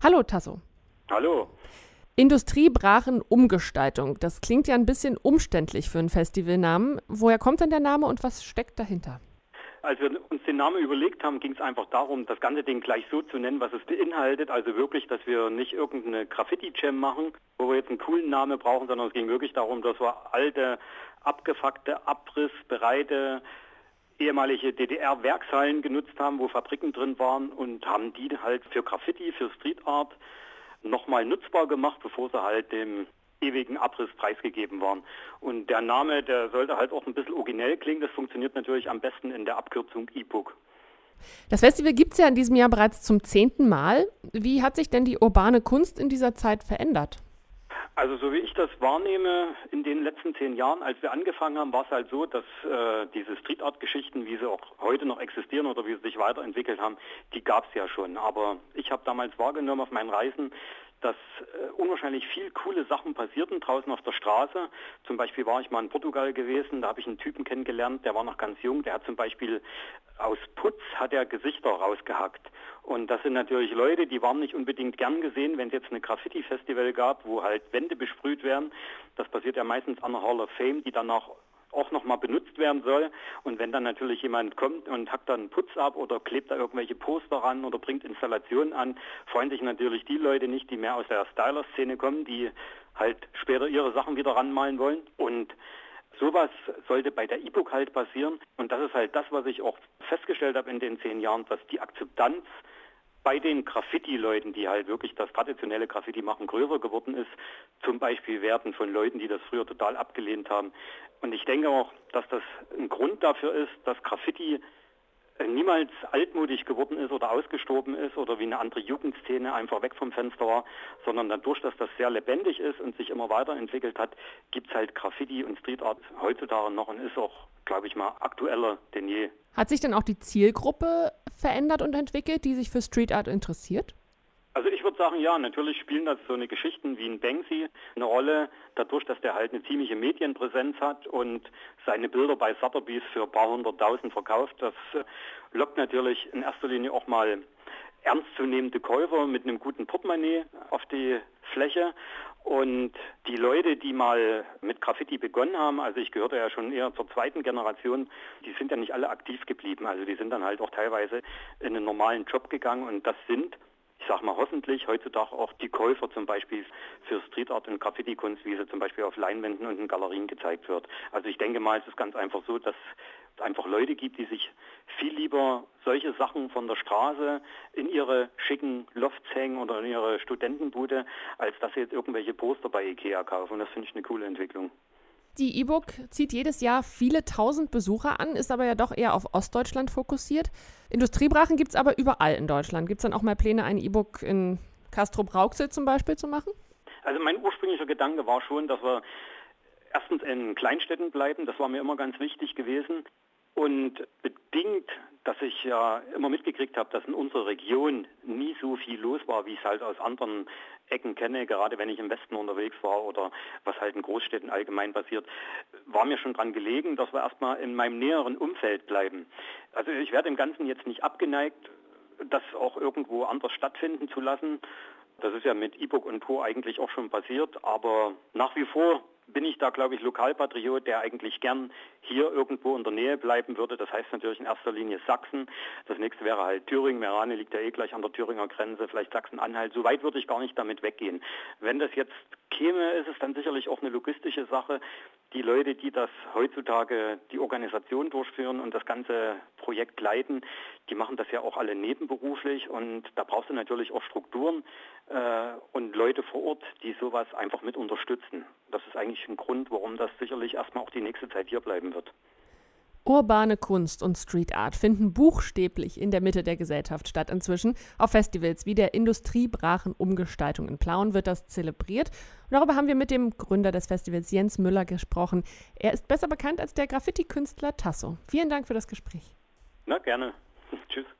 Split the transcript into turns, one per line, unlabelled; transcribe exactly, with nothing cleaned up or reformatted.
Hallo Tasso.
Hallo.
Industriebrachenumgestaltung. Das klingt ja ein bisschen umständlich für einen Festivalnamen. Woher kommt denn der Name und was steckt dahinter?
Als wir uns den Namen überlegt haben, ging es einfach darum, das ganze Ding gleich so zu nennen, was es beinhaltet. Also wirklich, dass wir nicht irgendeine Graffiti-Jam machen, wo wir jetzt einen coolen Namen brauchen, sondern es ging wirklich darum, dass wir alte, abgefuckte, abrissbereite, ehemalige D D R-Werkshallen genutzt haben, wo Fabriken drin waren und haben die halt für Graffiti, für Street Art nochmal nutzbar gemacht, bevor sie halt dem ewigen Abriss preisgegeben waren. Und der Name, der sollte halt auch ein bisschen originell klingen. Das funktioniert natürlich am besten in der Abkürzung E B U C.
Das Festival gibt es ja in diesem Jahr bereits zum zehnten Mal. Wie hat sich denn die urbane Kunst in dieser Zeit verändert?
Also so wie ich das wahrnehme, in den letzten zehn Jahren, als wir angefangen haben, war es halt so, dass äh, diese Street Art Geschichten, wie sie auch heute noch existieren oder wie sie sich weiterentwickelt haben, die gab es ja schon. Aber ich habe damals wahrgenommen auf meinen Reisen, dass äh, unwahrscheinlich viel coole Sachen passierten draußen auf der Straße. Zum Beispiel war ich mal in Portugal gewesen, da habe ich einen Typen kennengelernt, der war noch ganz jung, der hat zum Beispiel aus Putz hat er Gesichter rausgehackt. Und das sind natürlich Leute, die waren nicht unbedingt gern gesehen, wenn es jetzt eine Graffiti-Festival gab, wo halt Wände besprüht werden. Das passiert ja meistens an der Hall of Fame, die danach auch nochmal benutzt werden soll. Und wenn dann natürlich jemand kommt und hackt dann Putz ab oder klebt da irgendwelche Poster ran oder bringt Installationen an, freuen sich natürlich die Leute nicht, die mehr aus der Styler-Szene kommen, die halt später ihre Sachen wieder ranmalen wollen. Und sowas sollte bei der E B U C halt passieren. Und das ist halt das, was ich auch festgestellt habe in den zehn Jahren, dass die Akzeptanz bei den Graffiti-Leuten, die halt wirklich das traditionelle Graffiti machen, größer geworden ist. Zum Beispiel Werten von Leuten, die das früher total abgelehnt haben. Und ich denke auch, dass das ein Grund dafür ist, dass Graffiti niemals altmodisch geworden ist oder ausgestorben ist oder wie eine andere Jugendszene einfach weg vom Fenster war, sondern dadurch, dass das sehr lebendig ist und sich immer weiterentwickelt hat, gibt es halt Graffiti und Street Art heutzutage noch und ist auch, glaube ich mal, aktueller denn je.
Hat sich denn auch die Zielgruppe verändert und entwickelt, die sich für Street Art interessiert?
Also ich würde sagen, ja, natürlich spielen das so eine Geschichten wie ein Banksy eine Rolle, dadurch, dass der halt eine ziemliche Medienpräsenz hat und seine Bilder bei Sotheby's für ein paar hunderttausend verkauft. Das lockt natürlich in erster Linie auch mal ernstzunehmende Käufer mit einem guten Portemonnaie auf die Fläche. Und die Leute, die mal mit Graffiti begonnen haben, also ich gehörte ja schon eher zur zweiten Generation, die sind ja nicht alle aktiv geblieben. Also die sind dann halt auch teilweise in einen normalen Job gegangen und das sind, ich sag mal hoffentlich, heutzutage auch die Käufer zum Beispiel für Street Art und Graffiti-Kunst, wie sie zum Beispiel auf Leinwänden und in Galerien gezeigt wird. Also ich denke mal, es ist ganz einfach so, dass es einfach Leute gibt, die sich viel lieber solche Sachen von der Straße in ihre schicken Lofts hängen oder in ihre Studentenbude, als dass sie jetzt irgendwelche Poster bei Ikea kaufen. Und das finde ich eine coole Entwicklung.
Die E B U C zieht jedes Jahr viele tausend Besucher an, ist aber ja doch eher auf Ostdeutschland fokussiert. Industriebrachen gibt es aber überall in Deutschland. Gibt es dann auch mal Pläne, eine E B U C in Castrop-Rauxel zum Beispiel zu machen?
Also mein ursprünglicher Gedanke war schon, dass wir erstens in Kleinstädten bleiben. Das war mir immer ganz wichtig gewesen. Und bedingt, dass ich ja immer mitgekriegt habe, dass in unserer Region nie so viel los war, wie ich es halt aus anderen Ecken kenne, gerade wenn ich im Westen unterwegs war oder was halt in Großstädten allgemein passiert, war mir schon dran gelegen, dass wir erstmal in meinem näheren Umfeld bleiben. Also ich werde im Ganzen jetzt nicht abgeneigt, das auch irgendwo anders stattfinden zu lassen. Das ist ja mit E B U C und Co. eigentlich auch schon passiert, aber nach wie vor bin ich da, glaube ich, Lokalpatriot, der eigentlich gern hier irgendwo in der Nähe bleiben würde. Das heißt natürlich in erster Linie Sachsen. Das nächste wäre halt Thüringen. Meerane liegt ja eh gleich an der Thüringer Grenze, vielleicht Sachsen-Anhalt. So weit würde ich gar nicht damit weggehen. Wenn das jetzt käme, ist es dann sicherlich auch eine logistische Sache. Die Leute, die das heutzutage die Organisation durchführen und das ganze Projekt leiten, die machen das ja auch alle nebenberuflich und da brauchst du natürlich auch Strukturen äh, und Leute vor Ort, die sowas einfach mit unterstützen. Das ist eigentlich ein Grund, warum das sicherlich erstmal auch die nächste Zeit hier bleiben wird.
Urbane Kunst und Street Art finden buchstäblich in der Mitte der Gesellschaft statt inzwischen. Auf Festivals wie der Industriebrachenumgestaltung in Plauen wird das zelebriert. Und darüber haben wir mit dem Gründer des Festivals, Jens Müller, gesprochen. Er ist besser bekannt als der Graffiti-Künstler Tasso. Vielen Dank für das Gespräch.
Na, gerne. Tschüss.